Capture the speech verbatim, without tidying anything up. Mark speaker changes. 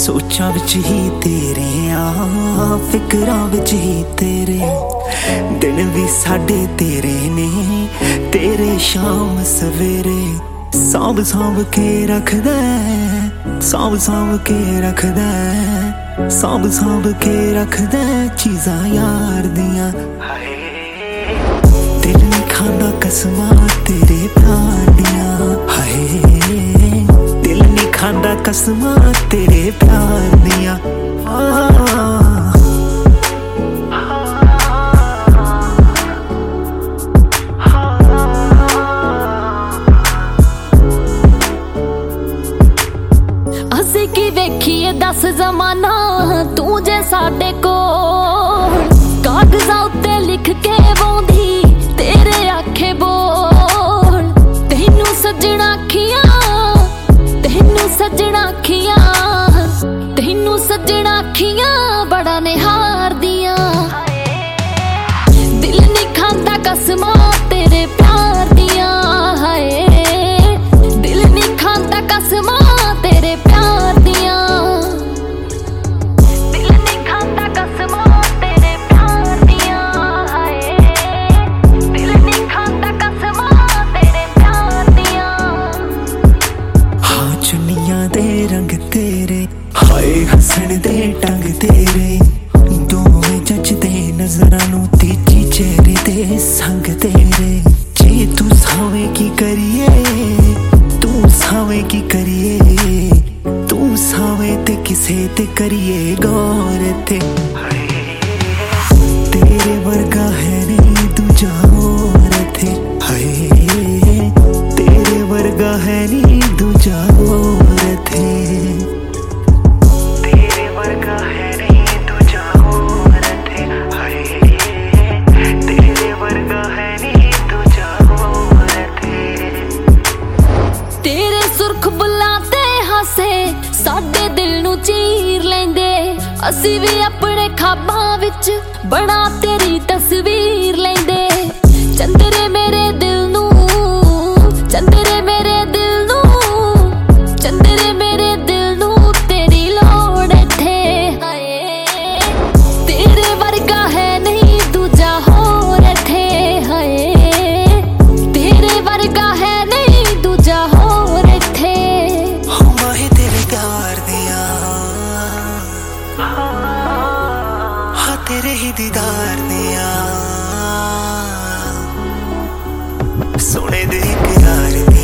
Speaker 1: सोचा विच ही तेरे आ फिकरां विच ही तेरे दिन भी साडे तेरे ने तेरे शाम सवेरे सांभ सांभ के रखदा सांभ सांभ के रखदा सांभ सांभ के रखदा चीज़ां यार दियां दिल नहीं खांदा कसमां तेरे प्यार दियां हाय दिल नहीं खांदा कसमां तेरे प्यार दियां
Speaker 2: असी की वेखीए दस जमाना तू जे साडे कोल कागज़ां उत्ते लिख के बोंदी तेरे आखे बोल तैनू सजना अखियां तैनू सजना अखियां तैनू सजना अखियां बड़ा निहार दियां दिल नहीं खांदा कसमां तेरे प्यार दियां हाय दिल नहीं खांदा कसमां तेरे प्यार दियां दिल नहीं खांदा कसमां तेरे प्यार दियां हाय दिल नहीं खांदा कसमां तेरे प्यार दियां
Speaker 1: हाँ चुन्नियां दे रंग तेरे हाय हसन दे टंग तेरे दोवें जचदे नज़रां नूं तीजी चेहरे दे संग तेरे जे तू सावें की करिए तू सावें की करिए तू सावें ते किसे ते करिए गौर ते तेरे वर्गा है नहीं दूजा और थे हाय तेरे वर्गा है नहीं दूजा और थे तेरे वर्गा है नहीं दूजा और थे हाय तेरे वर्गा है नहीं दूजा और थे
Speaker 2: तेरे सुर्ख बुल्लां ते हासे साडे दिल नू चीर लेंदे असी भी अपने ख्वाबां विच बना तेरी तस्वीर लेंदे चंदरे मेरे दिल नू चंदरे मेरे दिल नू चंदरे मेरे दिल नू तेरी लोड़ थे तेरे वर्गा है नहीं दूजा होर थे हाय तेरे वर्गा है नहीं दूजा होर थे
Speaker 1: माहे तेरे प्यार दियां हाँ तेरे ही दीदार दियां सोने दे इकरार दियां।